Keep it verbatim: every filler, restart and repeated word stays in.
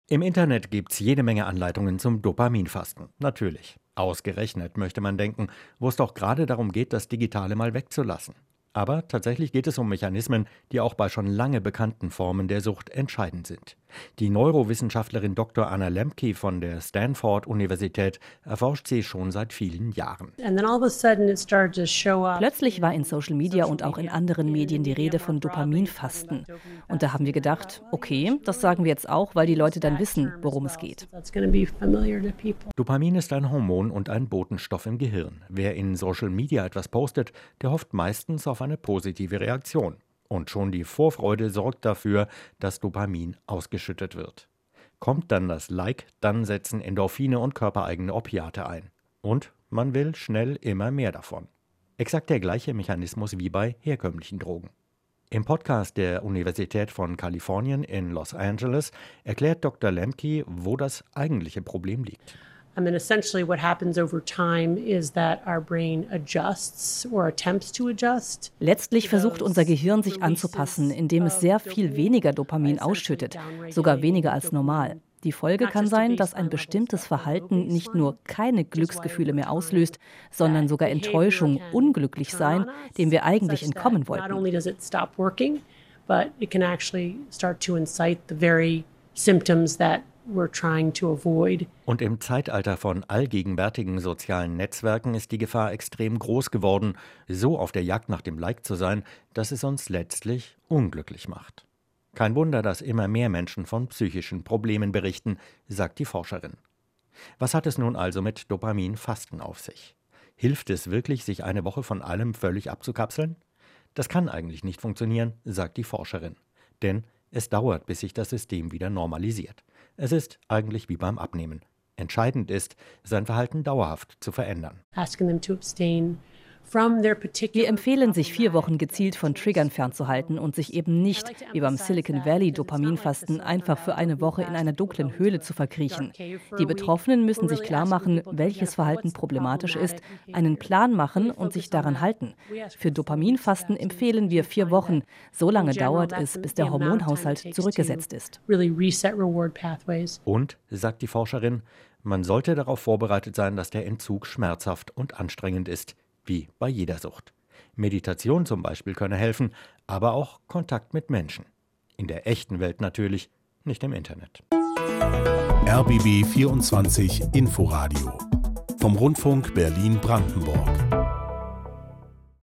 Im Internet gibt's jede Menge Anleitungen zum Dopaminfasten. Natürlich. Ausgerechnet, möchte man denken, wo es doch gerade darum geht, das Digitale mal wegzulassen. Aber tatsächlich geht es um Mechanismen, die auch bei schon lange bekannten Formen der Sucht entscheidend sind. Die Neurowissenschaftlerin Doktor Anna Lembke von der Stanford-Universität erforscht sie schon seit vielen Jahren. Plötzlich war in Social Media und auch in anderen Medien die Rede von Dopaminfasten. Und da haben wir gedacht, okay, das sagen wir jetzt auch, weil die Leute dann wissen, worum es geht. Dopamin ist ein Hormon und ein Botenstoff im Gehirn. Wer in Social Media etwas postet, der hofft meistens auf eine positive Reaktion. Und schon die Vorfreude sorgt dafür, dass Dopamin ausgeschüttet wird. Kommt dann das Like, dann setzen Endorphine und körpereigene Opiate ein. Und man will schnell immer mehr davon. Exakt der gleiche Mechanismus wie bei herkömmlichen Drogen. Im Podcast der Universität von Kalifornien in Los Angeles erklärt Doktor Lembke, wo das eigentliche Problem liegt. I mean, essentially what happens over time is that our brain adjusts or attempts to adjust. Letztlich versucht unser Gehirn sich anzupassen, indem es sehr viel weniger Dopamin ausschüttet, sogar weniger als normal. Die Folge kann sein, dass ein bestimmtes Verhalten nicht nur keine Glücksgefühle mehr auslöst, sondern sogar Enttäuschung, unglücklich sein, dem wir eigentlich entkommen wollten. Not only does it stop working, but it can actually start to incite the very symptoms that we're trying to avoid. Und im Zeitalter von allgegenwärtigen sozialen Netzwerken ist die Gefahr extrem groß geworden, so auf der Jagd nach dem Like zu sein, dass es uns letztlich unglücklich macht. Kein Wunder, dass immer mehr Menschen von psychischen Problemen berichten, sagt die Forscherin. Was hat es nun also mit Dopaminfasten auf sich? Hilft es wirklich, sich eine Woche von allem völlig abzukapseln? Das kann eigentlich nicht funktionieren, sagt die Forscherin. Denn es dauert, bis sich das System wieder normalisiert. Es ist eigentlich wie beim Abnehmen. Entscheidend ist, sein Verhalten dauerhaft zu verändern. Asking them to abstain from their particular. Wir empfehlen, sich vier Wochen gezielt von Triggern fernzuhalten und sich eben nicht, wie beim Silicon Valley Dopaminfasten, einfach für eine Woche in einer dunklen Höhle zu verkriechen. Die Betroffenen müssen sich klar machen, welches Verhalten problematisch ist, einen Plan machen und sich daran halten. Für Dopaminfasten empfehlen wir vier Wochen. So lange dauert es, bis der Hormonhaushalt zurückgesetzt ist. Und, sagt die Forscherin, man sollte darauf vorbereitet sein, dass der Entzug schmerzhaft und anstrengend ist. Wie bei jeder Sucht. Meditation zum Beispiel könne helfen, aber auch Kontakt mit Menschen. In der echten Welt natürlich, nicht im Internet. R B B vierundzwanzig Inforadio vom Rundfunk Berlin-Brandenburg.